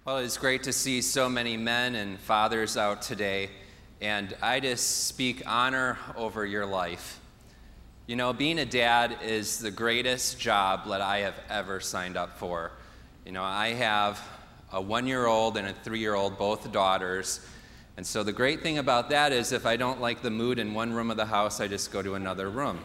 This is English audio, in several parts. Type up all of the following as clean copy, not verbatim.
Well, it's great to see so many men and fathers out today, and I just speak honor over your life. You know, being a dad is the greatest job that I have ever signed up for. You know, I have a 1-year-old and a 3-year-old, both daughters, and so the great thing about that is if I don't like the mood in one room of the house, I just go to another room.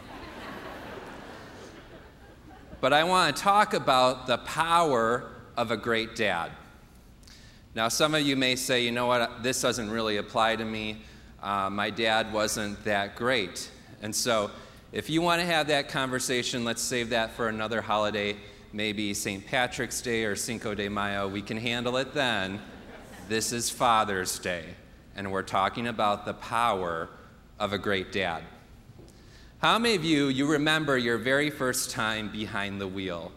But I want to talk about the power of a great dad. Now, some of you may say, you know what, this doesn't really apply to me. My dad wasn't that great. And so if you want to have that conversation, let's save that for another holiday, maybe St. Patrick's Day or Cinco de Mayo. We can handle it then. This is Father's Day, and we're talking about the power of a great dad. How many of you remember your very first time behind the wheel?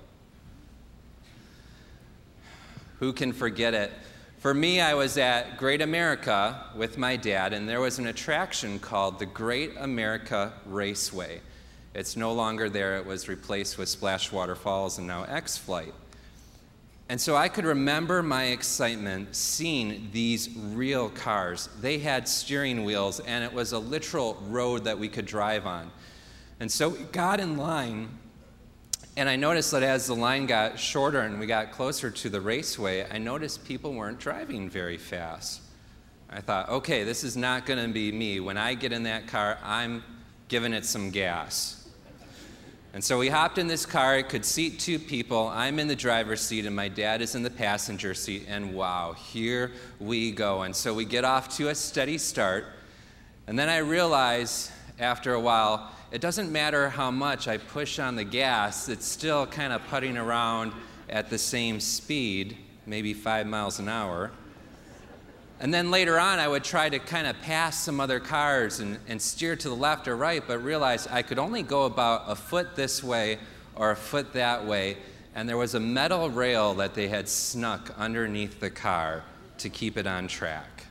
Who can forget it? For me, I was at Great America with my dad, and there was an attraction called the Great America Raceway. It's no longer there. It was replaced with Splashwater Falls and now X-Flight. And so I could remember my excitement seeing these real cars. They had steering wheels, and it was a literal road that we could drive on. And so we got in line, and I noticed that as the line got shorter and we got closer to the raceway, I noticed people weren't driving very fast. I thought, okay, this is not going to be me. When I get in that car, I'm giving it some gas. And so we hopped in this car. It could seat 2 people. I'm in the driver's seat, and my dad is in the passenger seat. And wow, here we go. And so we get off to a steady start. And then I realize after a while, it doesn't matter how much I push on the gas, it's still kind of putting around at the same speed, maybe 5 miles an hour. And then later on, I would try to kind of pass some other cars and steer to the left or right, but realize I could only go about a foot this way or a foot that way, and there was a metal rail that they had snuck underneath the car to keep it on track.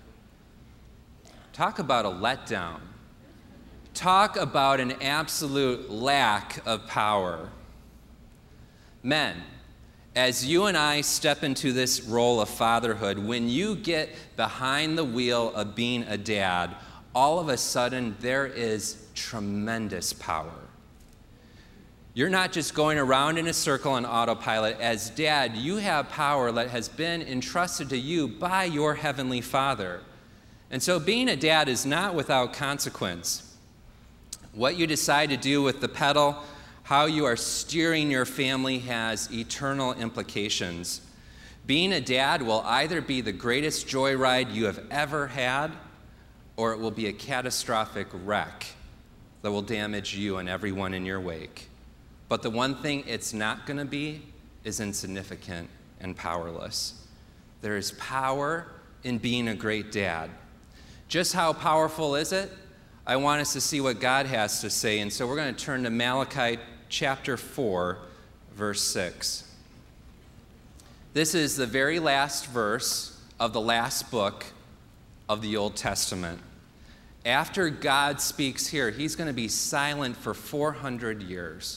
Talk about a letdown. Talk about an absolute lack of power. Men, as you and I step into this role of fatherhood, when you get behind the wheel of being a dad, all of a sudden there is tremendous power. You're not just going around in a circle on autopilot. As dad, you have power that has been entrusted to you by your Heavenly Father. And so being a dad is not without consequence. What you decide to do with the pedal, how you are steering your family has eternal implications. Being a dad will either be the greatest joyride you have ever had, or it will be a catastrophic wreck that will damage you and everyone in your wake. But the one thing it's not going to be is insignificant and powerless. There is power in being a great dad. Just how powerful is it? I want us to see what God has to say, and so we're going to turn to Malachi chapter 4, verse 6. This is the very last verse of the last book of the Old Testament. After God speaks here, he's going to be silent for 400 years.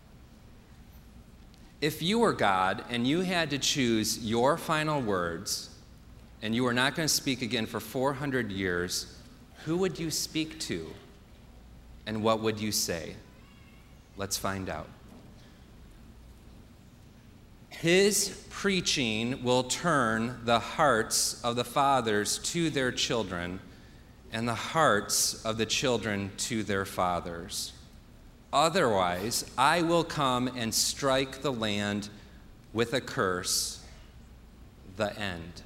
If you were God and you had to choose your final words, and you were not going to speak again for 400 years, who would you speak to, and what would you say? Let's find out. His preaching will turn the hearts of the fathers to their children, and the hearts of the children to their fathers. Otherwise, I will come and strike the land with a curse, the end.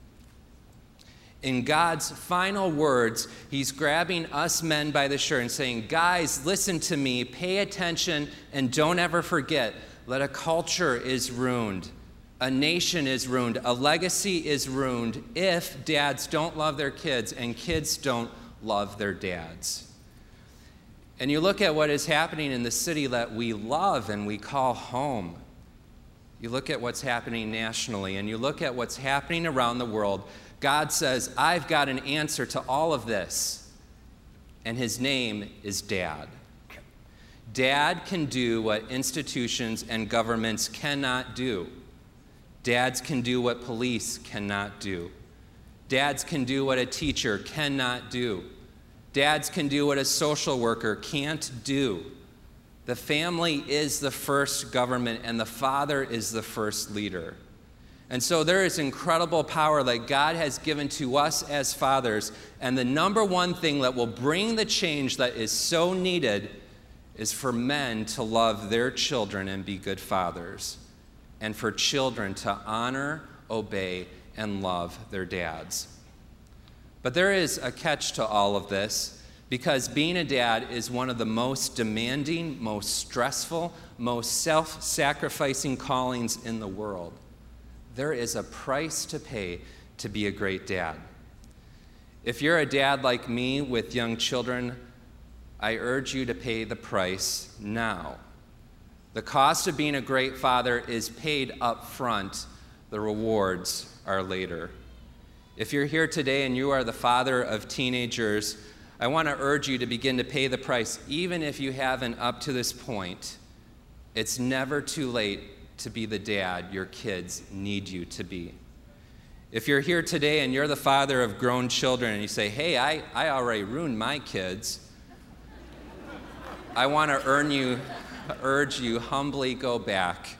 In God's final words, he's grabbing us men by the shirt and saying, guys, listen to me, pay attention, and don't ever forget that a culture is ruined, a nation is ruined, a legacy is ruined if dads don't love their kids and kids don't love their dads. And you look at what is happening in the city that we love and we call home. You look at what's happening nationally, and you look at what's happening around the world. God says, I've got an answer to all of this, and his name is Dad. Dad can do what institutions and governments cannot do. Dads can do what police cannot do. Dads can do what a teacher cannot do. Dads can do what a social worker can't do. The family is the first government, and the father is the first leader. And so there is incredible power that God has given to us as fathers, and the number one thing that will bring the change that is so needed is for men to love their children and be good fathers, and for children to honor, obey, and love their dads. But there is a catch to all of this, because being a dad is one of the most demanding, most stressful, most self-sacrificing callings in the world. There is a price to pay to be a great dad. If you're a dad like me with young children, I urge you to pay the price now. The cost of being a great father is paid up front. The rewards are later. If you're here today and you are the father of teenagers, I want to urge you to begin to pay the price, even if you haven't up to this point. It's never too late to be the dad your kids need you to be. If you're here today and you're the father of grown children and you say, hey, I already ruined my kids, I want to urge you humbly go back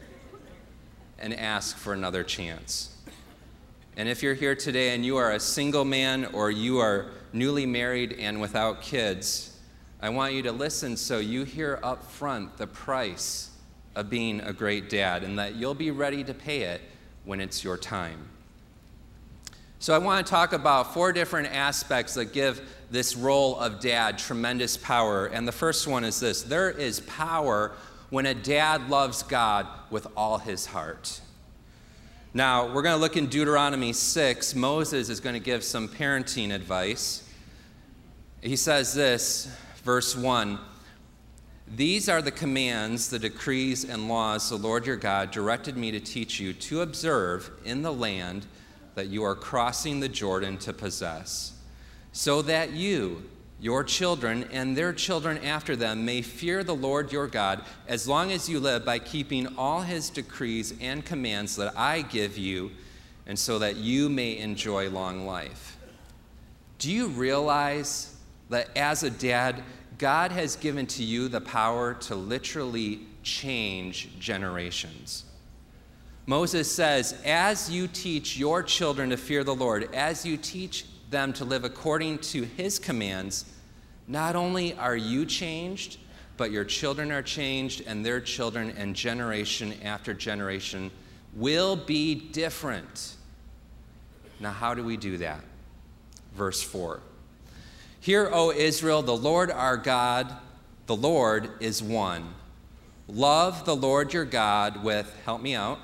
and ask for another chance. And if you're here today and you are a single man or you are newly married and without kids, I want you to listen so you hear up front the price of being a great dad, and that you'll be ready to pay it when it's your time. So I want to talk about 4 different aspects that give this role of dad tremendous power. And the first one is this: there is power when a dad loves God with all his heart. Now, we're going to look in Deuteronomy 6. Moses is going to give some parenting advice. He says this, verse 1, "These are the commands, the decrees, and laws the Lord your God directed me to teach you to observe in the land that you are crossing the Jordan to possess, so that you, your children, and their children after them may fear the Lord your God as long as you live, by keeping all his decrees and commands that I give you, and so that you may enjoy long life." Do you realize that as a dad, God has given to you the power to literally change generations? Moses says, as you teach your children to fear the Lord, as you teach them to live according to his commands, not only are you changed, but your children are changed, and their children, and generation after generation will be different. Now, how do we do that? Verse 4. "Hear, O Israel, the Lord our God, the Lord is one. Love the Lord your God with," help me out,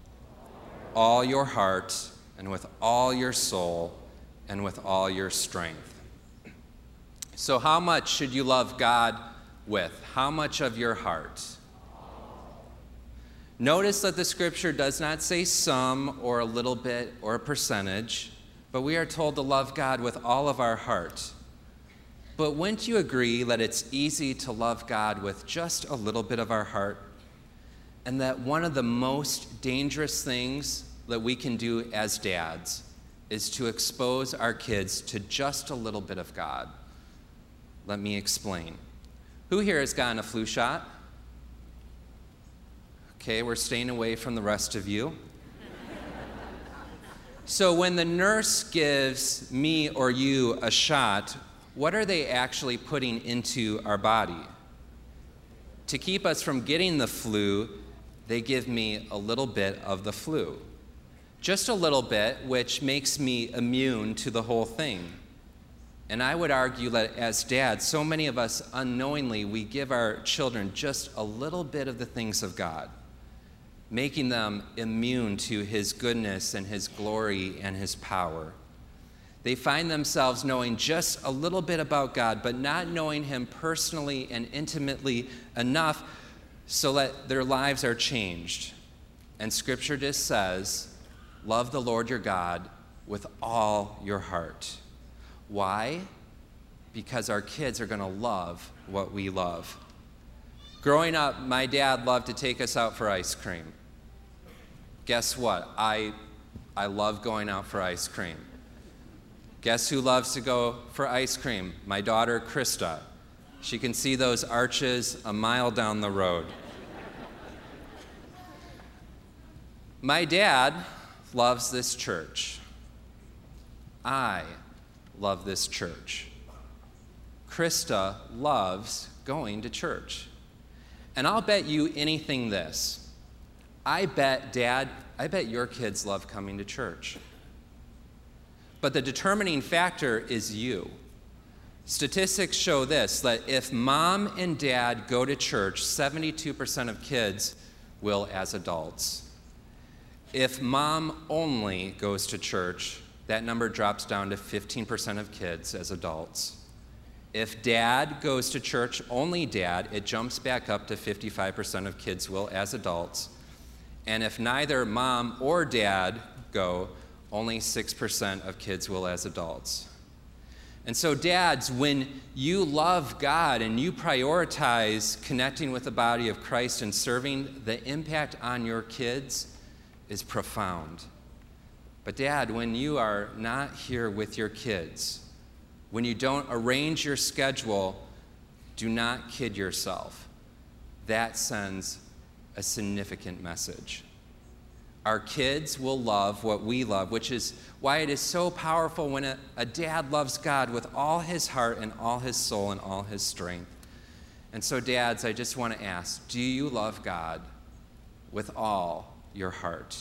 "all your heart, and with all your soul, and with all your strength." So how much should you love God with? How much of your heart? Notice that the scripture does not say some or a little bit or a percentage, but we are told to love God with all of our heart. But wouldn't you agree that it's easy to love God with just a little bit of our heart? And that one of the most dangerous things that we can do as dads is to expose our kids to just a little bit of God. Let me explain. Who here has gotten a flu shot? Okay, we're staying away from the rest of you. So when the nurse gives me or you a shot, what are they actually putting into our body? To keep us from getting the flu, they give me a little bit of the flu. Just a little bit, which makes me immune to the whole thing. And I would argue that as dads, so many of us unknowingly, we give our children just a little bit of the things of God, making them immune to his goodness and his glory and his power. They find themselves knowing just a little bit about God, but not knowing him personally and intimately enough so that their lives are changed. And Scripture just says, love the Lord your God with all your heart. Why? Because our kids are going to love what we love. Growing up, my dad loved to take us out for ice cream. Guess what? I love going out for ice cream. Guess who loves to go for ice cream? My daughter, Krista. She can see those arches a mile down the road. My dad loves this church. I love this church. Krista loves going to church. And I'll bet you anything this. I bet your kids love coming to church. But the determining factor is you. Statistics show this, that if mom and dad go to church, 72% of kids will as adults. If mom only goes to church, that number drops down to 15% of kids as adults. If dad goes to church, only dad, it jumps back up to 55% of kids will as adults. And if neither mom or dad go, only 6% of kids will as adults. And so dads, when you love God and you prioritize connecting with the body of Christ and serving, the impact on your kids is profound. But dad, when you are not here with your kids, when you don't arrange your schedule, do not kid yourself. That sends a significant message. Our kids will love what we love, which is why it is so powerful when a dad loves God with all his heart and all his soul and all his strength. And so dads, I just want to ask, do you love God with all your heart?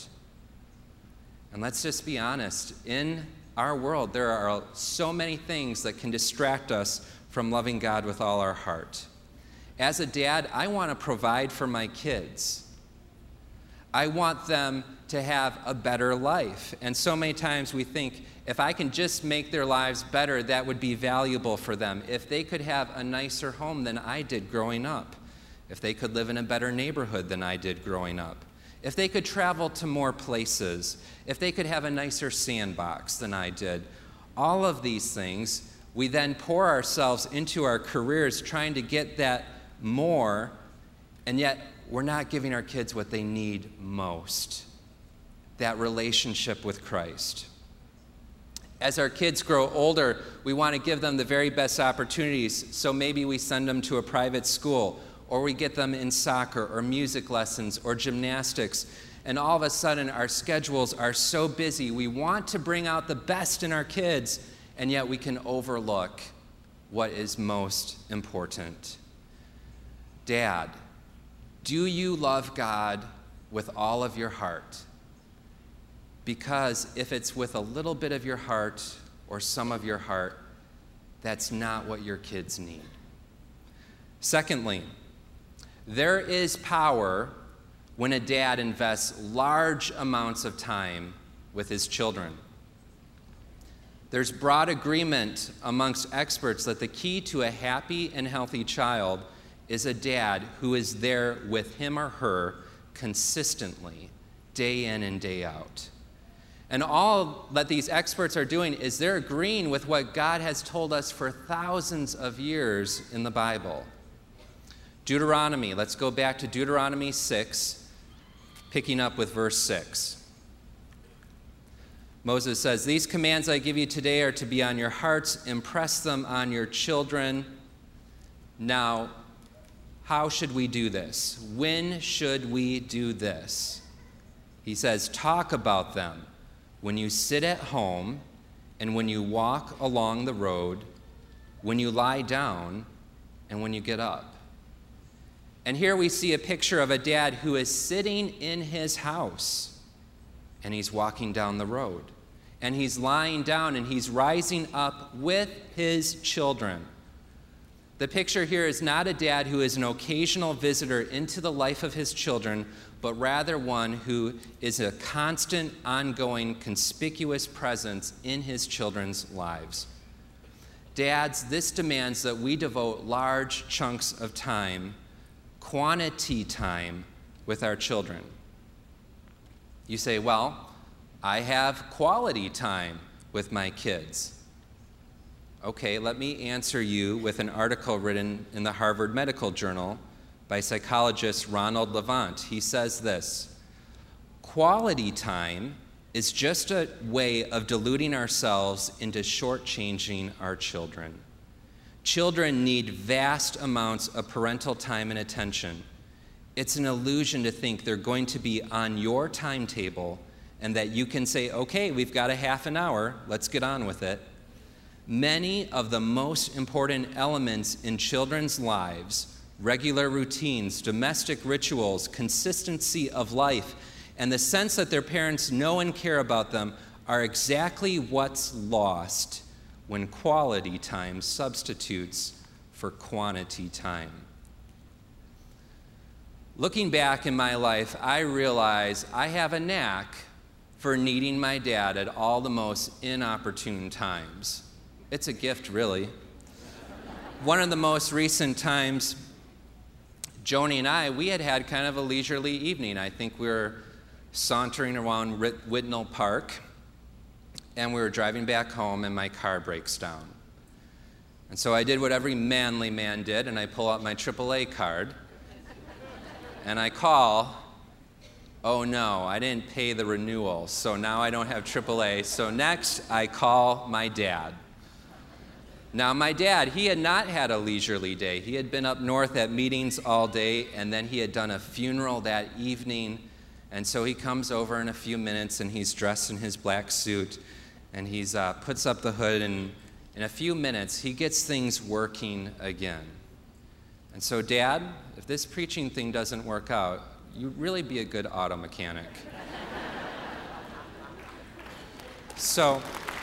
And let's just be honest, in our world, there are so many things that can distract us from loving God with all our heart. As a dad, I want to provide for my kids. I want them to have a better life. And so many times we think, if I can just make their lives better, that would be valuable for them. If they could have a nicer home than I did growing up. If they could live in a better neighborhood than I did growing up. If they could travel to more places. If they could have a nicer sandbox than I did. All of these things, we then pour ourselves into our careers trying to get that more, and yet we're not giving our kids what they need most, that relationship with Christ. As our kids grow older, we want to give them the very best opportunities, so maybe we send them to a private school, or we get them in soccer or music lessons or gymnastics, and all of a sudden our schedules are so busy. We want to bring out the best in our kids, and yet we can overlook what is most important. Dad, do you love God with all of your heart? Because if it's with a little bit of your heart or some of your heart, that's not what your kids need. Secondly, there is power when a dad invests large amounts of time with his children. There's broad agreement amongst experts that the key to a happy and healthy child is a dad who is there with him or her consistently, day in and day out. And all that these experts are doing is they're agreeing with what God has told us for thousands of years in the Bible. Deuteronomy, let's go back to Deuteronomy 6, picking up with verse 6. Moses says, "These commands I give you today are to be on your hearts. Impress them on your children." Now, how should we do this? When should we do this? He says, talk about them when you sit at home and when you walk along the road, when you lie down and when you get up. And here we see a picture of a dad who is sitting in his house and he's walking down the road. And he's lying down and he's rising up with his children. The picture here is not a dad who is an occasional visitor into the life of his children, but rather one who is a constant, ongoing, conspicuous presence in his children's lives. Dads, this demands that we devote large chunks of time, quantity time, with our children. You say, well, I have quality time with my kids. Okay, let me answer you with an article written in the Harvard Medical Journal by psychologist Ronald Levant. He says this, Quality time is just a way of deluding ourselves into shortchanging our children. Children need vast amounts of parental time and attention. It's an illusion to think they're going to be on your timetable and that you can say, okay, we've got a half an hour, let's get on with it. Many of the most important elements in children's lives, regular routines, domestic rituals, consistency of life, and the sense that their parents know and care about them are exactly what's lost when quality time substitutes for quantity time. Looking back in my life, I realize I have a knack for needing my dad at all the most inopportune times. It's a gift, really. One of the most recent times, Joni and I, we had kind of a leisurely evening. I think we were sauntering around Whitnall Park, and we were driving back home, and my car breaks down. And so I did what every manly man did, and I pull out my AAA card, and I call. Oh no, I didn't pay the renewal, so now I don't have AAA. So next, I call my dad. Now my dad, he had not had a leisurely day. He had been up north at meetings all day, and then he had done a funeral that evening. And so he comes over in a few minutes, and he's dressed in his black suit, and he puts up the hood, and in a few minutes, he gets things working again. And so, Dad, if this preaching thing doesn't work out, you'd really be a good auto mechanic. So,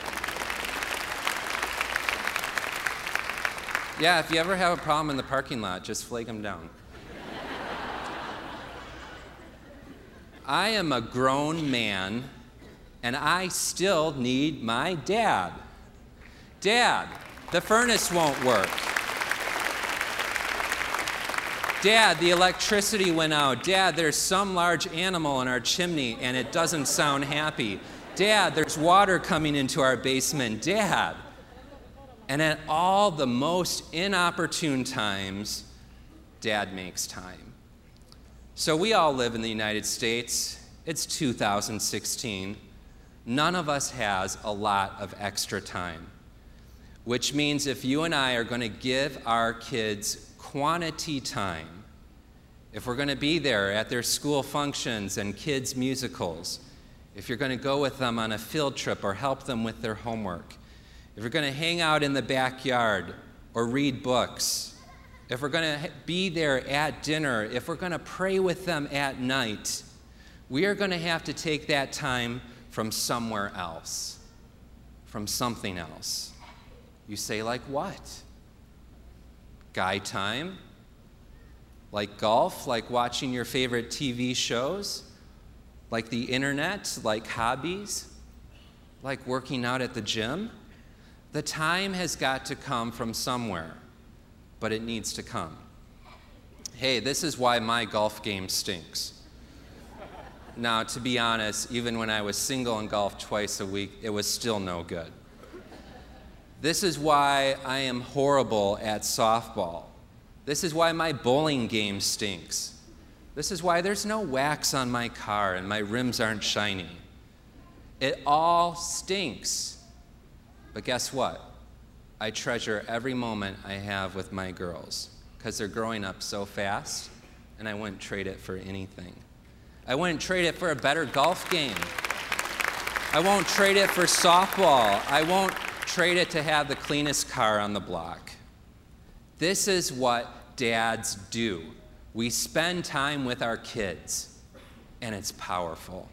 yeah, if you ever have a problem in the parking lot, just flag him down. I am a grown man, and I still need my dad. Dad, the furnace won't work. Dad, the electricity went out. Dad, there's some large animal in our chimney, and it doesn't sound happy. Dad, there's water coming into our basement. Dad. And at all the most inopportune times, Dad makes time. So we all live in the United States. It's 2016. None of us has a lot of extra time, which means if you and I are going to give our kids quantity time, if we're going to be there at their school functions and kids' musicals, if you're going to go with them on a field trip or help them with their homework, if you're going to hang out in the backyard or read books, if we're going to be there at dinner, if we're going to pray with them at night, we are going to have to take that time from somewhere else, from something else. You say, like what? Guy time? Like golf? Like watching your favorite TV shows? Like the internet? Like hobbies? Like working out at the gym? The time has got to come from somewhere, but it needs to come. Hey, this is why my golf game stinks. Now, to be honest, even when I was single and golfed twice a week, it was still no good. This is why I am horrible at softball. This is why my bowling game stinks. This is why there's no wax on my car and my rims aren't shiny. It all stinks. But guess what? I treasure every moment I have with my girls because they're growing up so fast, and I wouldn't trade it for anything. I wouldn't trade it for a better golf game. I won't trade it for softball. I won't trade it to have the cleanest car on the block. This is what dads do. We spend time with our kids, and it's powerful.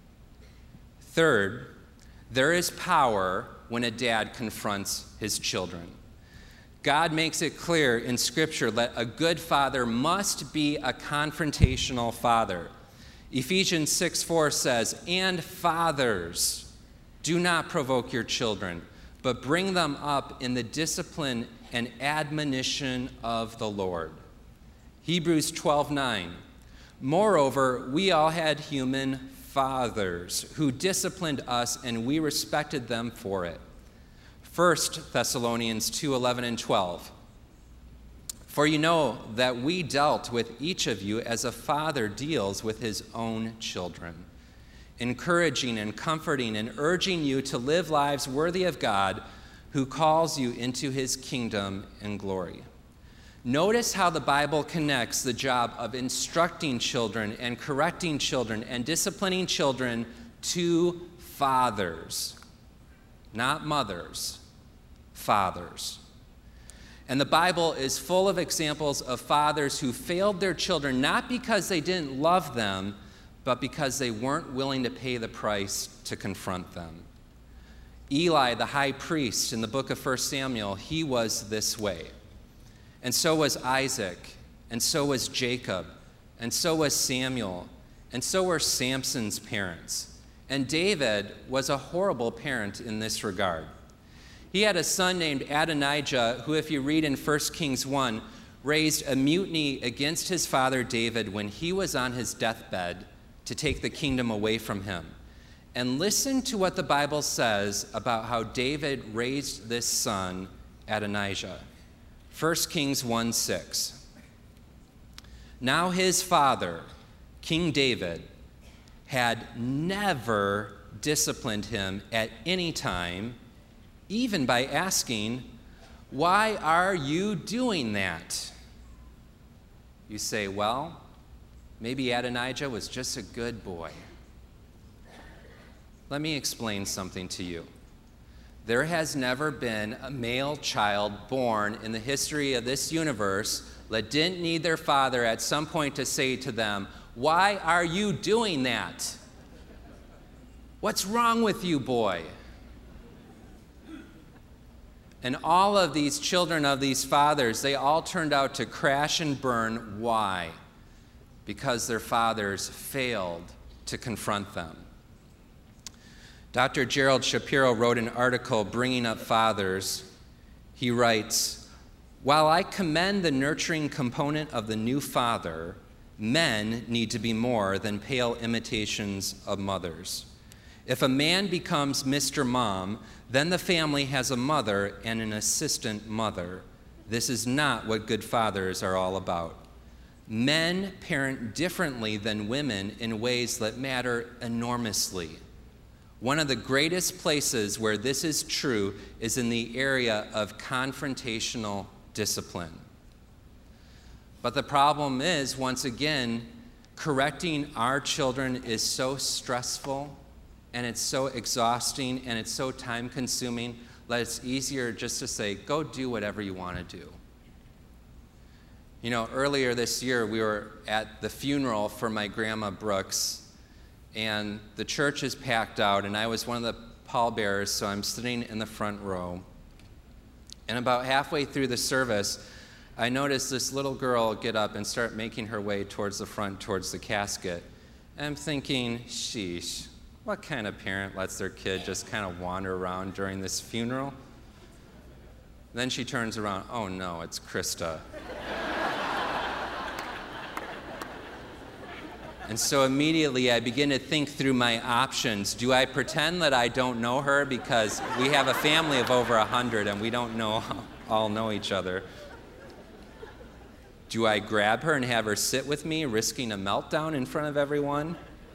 Third, there is power when a dad confronts his children. God makes it clear in Scripture that a good father must be a confrontational father. Ephesians 6:4 says, "And fathers, do not provoke your children, but bring them up in the discipline and admonition of the Lord." Hebrews 12:9, "Moreover, we all had human fathers who disciplined us, and we respected them for it." 1 Thessalonians 2:11 and 12, "For you know that we dealt with each of you as a father deals with his own children. encouraging and comforting and urging you to live lives worthy of God who calls you into his kingdom and glory. Notice how the Bible connects the job of instructing children and correcting children and disciplining children to fathers, not mothers, fathers. And the Bible is full of examples of fathers who failed their children not because they didn't love them, but because they weren't willing to pay the price to confront them. Eli, the high priest in the book of 1 Samuel, he was this way. And so was Isaac, and so was Jacob, and so was Samuel, and so were Samson's parents. And David was a horrible parent in this regard. He had a son named Adonijah, who, if you read in 1 Kings 1, raised a mutiny against his father David when he was on his deathbed to take the kingdom away from him. And listen to what the Bible says about how David raised this son, Adonijah. 1 Kings 1:6. Now his father, King David, had never disciplined him at any time, even by asking, "Why are you doing that?" You say, well, maybe Adonijah was just a good boy. Let me explain something to you. There has never been a male child born in the history of this universe that didn't need their father at some point to say to them, "Why are you doing that? What's wrong with you, boy?" And all of these children of these fathers, they all turned out to crash and burn. Why? Because their fathers failed to confront them. Dr. Gerald Shapiro wrote an article bringing up fathers. He writes, "While I commend the nurturing component of the new father, men need to be more than pale imitations of mothers. If a man becomes Mr. Mom, then the family has a mother and an assistant mother. This is not what good fathers are all about. Men parent differently than women in ways that matter enormously. One of the greatest places where this is true is in the area of confrontational discipline." But the problem is, once again, correcting our children is so stressful, and it's so exhausting, and it's so time-consuming that it's easier just to say, go do whatever you want to do. You know, earlier this year, we were at the funeral for my grandma Brooks, and the church is packed out, and I was one of the pallbearers, so I'm sitting in the front row. And about halfway through the service, I noticed this little girl get up and start making her way towards the front, towards the casket. And I'm thinking, sheesh, what kind of parent lets their kid just kind of wander around during this funeral? Then she turns around, oh no, it's Krista. And so immediately I begin to think through my options. Do I pretend that I don't know her because we have a family of over 100 and we don't all know each other? Do I grab her and have her sit with me, risking a meltdown in front of everyone?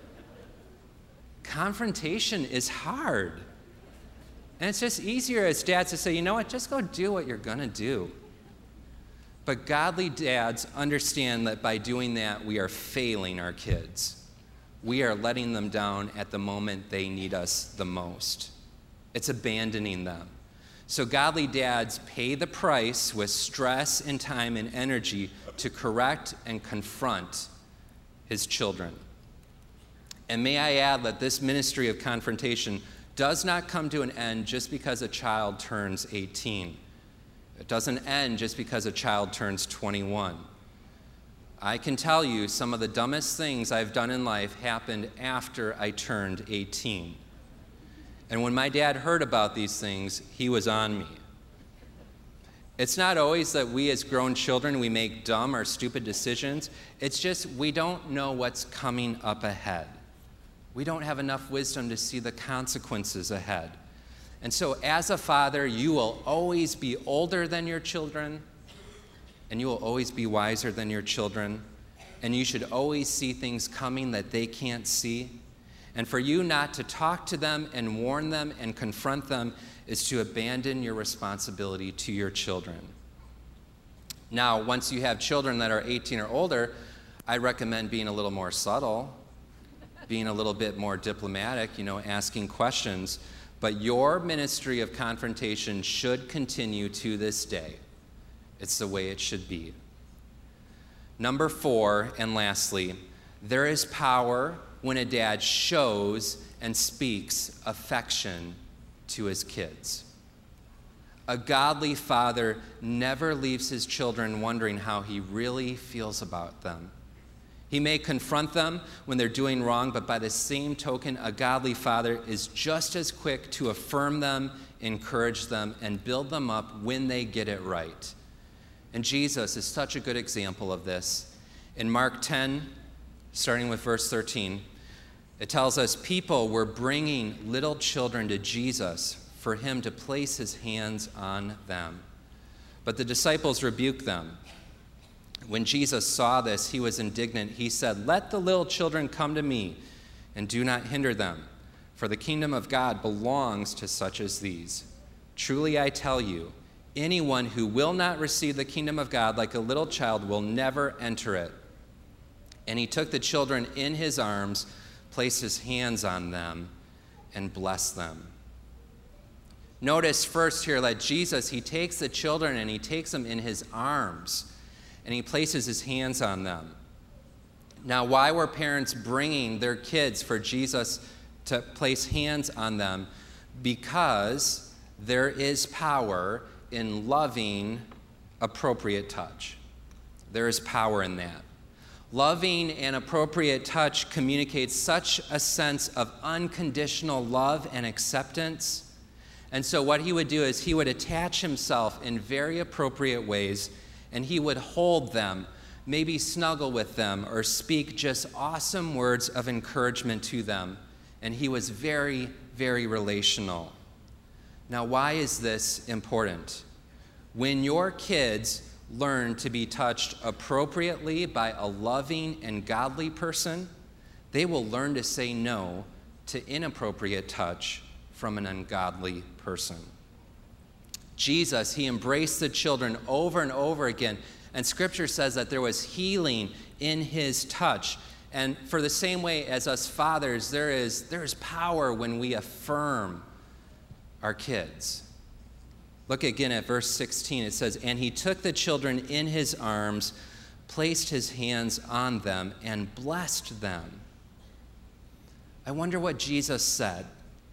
Confrontation is hard. And it's just easier as dads to say, you know what, just go do what you're gonna do. But godly dads understand that by doing that, we are failing our kids. We are letting them down at the moment they need us the most. It's abandoning them. So godly dads pay the price with stress and time and energy to correct and confront his children. And may I add that this ministry of confrontation does not come to an end just because a child turns 18. It doesn't end just because a child turns 21. I can tell you some of the dumbest things I've done in life happened after I turned 18. And when my dad heard about these things, he was on me. It's not always that we as grown children, we make dumb or stupid decisions. It's just we don't know what's coming up ahead. We don't have enough wisdom to see the consequences ahead. And so as a father, you will always be older than your children, and you will always be wiser than your children, and you should always see things coming that they can't see. And for you not to talk to them and warn them and confront them is to abandon your responsibility to your children. Now, once you have children that are 18 or older, I recommend being a little more subtle, being a little bit more diplomatic, asking questions. But your ministry of confrontation should continue to this day. It's the way it should be. Number 4, and lastly, there is power when a dad shows and speaks affection to his kids. A godly father never leaves his children wondering how he really feels about them. He may confront them when they're doing wrong, but by the same token, a godly father is just as quick to affirm them, encourage them, and build them up when they get it right. And Jesus is such a good example of this. In Mark 10, starting with verse 13, it tells us people were bringing little children to Jesus for him to place his hands on them. But the disciples rebuked them. When Jesus saw this, he was indignant. He said, "Let the little children come to me, and do not hinder them, for the kingdom of God belongs to such as these. Truly I tell you, anyone who will not receive the kingdom of God like a little child will never enter it." And he took the children in his arms, placed his hands on them, and blessed them. Notice first here that Jesus, he takes the children and he takes them in his arms, and he places his hands on them. Now, why were parents bringing their kids for Jesus to place hands on them? Because there is power in loving appropriate touch. There is power in that. Loving and appropriate touch communicates such a sense of unconditional love and acceptance. And so what he would do is he would attach himself in very appropriate ways, and he would hold them, maybe snuggle with them, or speak just awesome words of encouragement to them. And he was very, very relational. Now, why is this important? When your kids learn to be touched appropriately by a loving and godly person, they will learn to say no to inappropriate touch from an ungodly person. Jesus, he embraced the children over and over again, and Scripture says that there was healing in his touch. And for the same way as us fathers, there is power when we affirm our kids. Look again at verse 16. It says, "And he took the children in his arms, placed his hands on them, and blessed them." I wonder what Jesus said.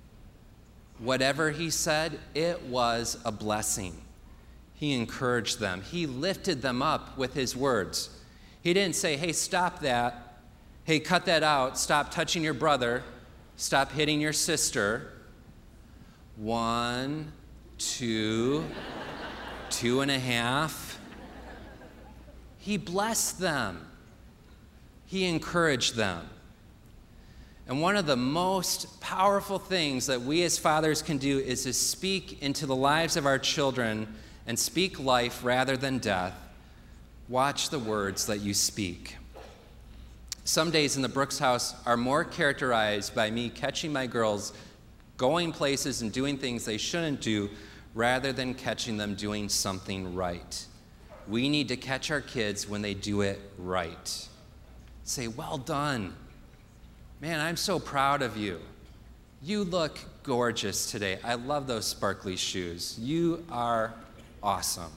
Whatever he said, it was a blessing. He encouraged them. He lifted them up with his words. He didn't say, "Hey, stop that. Hey, cut that out. Stop touching your brother. Stop hitting your sister. 1, 2, 2.5. He blessed them. He encouraged them. And one of the most powerful things that we as fathers can do is to speak into the lives of our children and speak life rather than death. Watch the words that you speak. Some days in the Brooks house are more characterized by me catching my girls going places and doing things they shouldn't do rather than catching them doing something right. We need to catch our kids when they do it right. Say, "Well done. Man, I'm so proud of you. You look gorgeous today. I love those sparkly shoes. You are awesome."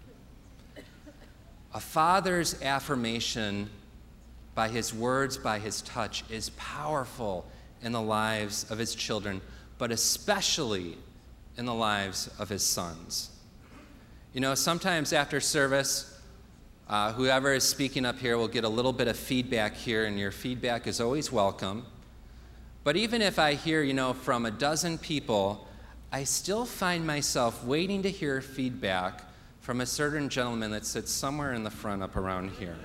A father's affirmation by his words, by his touch, is powerful in the lives of his children, but especially in the lives of his sons. Sometimes after service, whoever is speaking up here will get a little bit of feedback here, and your feedback is always welcome. But even if I hear, from a dozen people, I still find myself waiting to hear feedback from a certain gentleman that sits somewhere in the front up around here.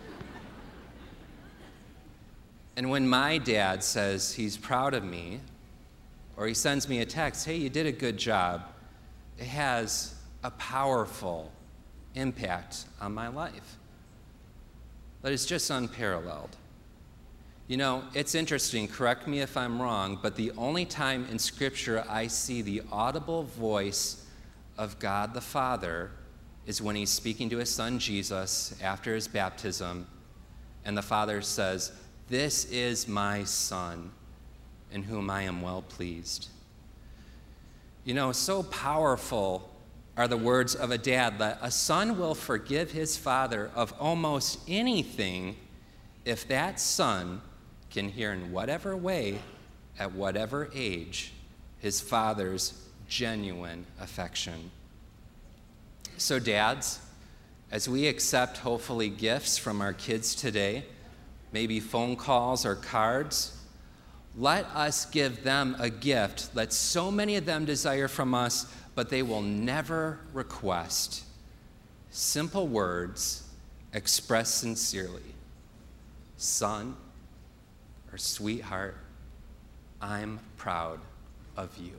And when my dad says he's proud of me, or he sends me a text, "Hey, you did a good job," it has a powerful impact on my life that is just unparalleled. You know, it's interesting, correct me if I'm wrong, but the only time in Scripture I see the audible voice of God the Father is when he's speaking to his son Jesus after his baptism, and the Father says, "This is my Son, in whom I am well pleased." You know, so powerful are the words of a dad that a son will forgive his father of almost anything if that son can hear in whatever way, at whatever age, his father's genuine affection. So dads, as we accept hopefully gifts from our kids today, maybe phone calls or cards, let us give them a gift that so many of them desire from us, but they will never request. Simple words expressed sincerely. Son, or sweetheart, I'm proud of you.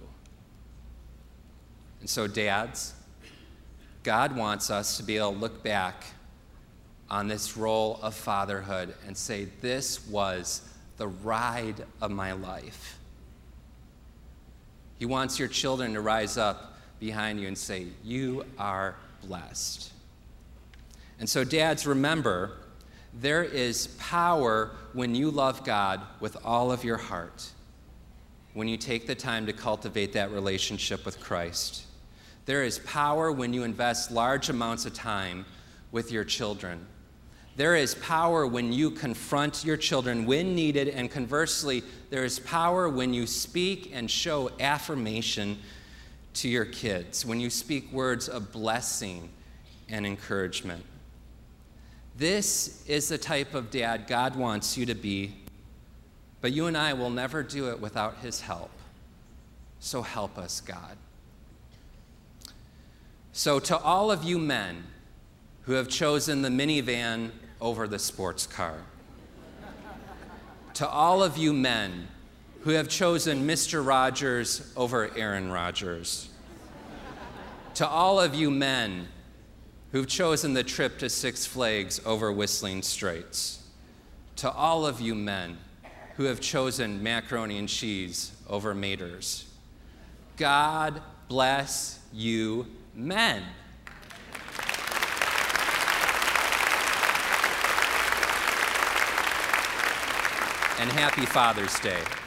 And so dads, God wants us to be able to look back on this role of fatherhood and say, this was the ride of my life. He wants your children to rise up behind you and say, you are blessed. And so dads, remember, there is power when you love God with all of your heart, when you take the time to cultivate that relationship with Christ. There is power when you invest large amounts of time with your children. There is power when you confront your children when needed, and conversely, there is power when you speak and show affirmation to your kids, when you speak words of blessing and encouragement. This is the type of dad God wants you to be, but you and I will never do it without his help. So help us, God. So to all of you men who have chosen the minivan over the sports car, to all of you men who have chosen Mr. Rogers over Aaron Rodgers, to all of you men who've chosen the trip to Six Flags over Whistling Straits, to all of you men who have chosen macaroni and cheese over Mater's, God bless you men. And happy Father's Day.